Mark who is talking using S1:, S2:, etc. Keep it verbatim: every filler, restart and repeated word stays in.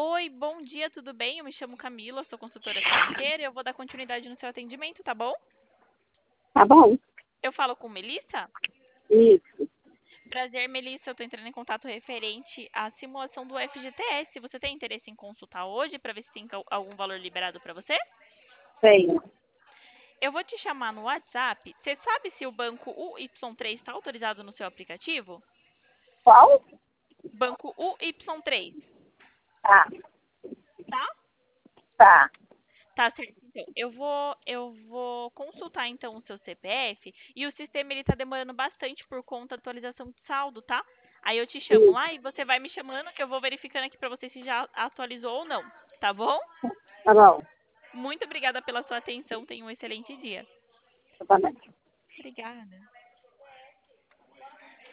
S1: Oi, bom dia, tudo bem? Eu me chamo Camila, sou consultora financeira e eu vou dar continuidade no seu atendimento, tá bom?
S2: Tá bom?
S1: Eu falo com Melissa?
S2: Isso.
S1: Prazer, Melissa, eu tô entrando em contato referente à simulação do F G T S. Você tem interesse em consultar hoje para ver se tem cal- algum valor liberado para você?
S2: Tenho.
S1: Eu vou te chamar no WhatsApp. Você sabe se o banco U Y três está autorizado no seu aplicativo?
S2: Qual?
S1: Banco U Y três,
S2: Tá,
S1: tá?
S2: tá.
S1: Tá certo, então. Eu vou, eu vou consultar então o seu C P F e o sistema ele tá demorando bastante por conta da atualização de saldo, tá? Aí eu te chamo
S2: Isso.
S1: lá e você vai me chamando que eu vou verificando aqui pra você se já atualizou ou não, tá bom?
S2: Tá bom.
S1: Muito obrigada pela sua atenção. Tenha um excelente dia.
S2: Tá bom.
S1: Obrigada.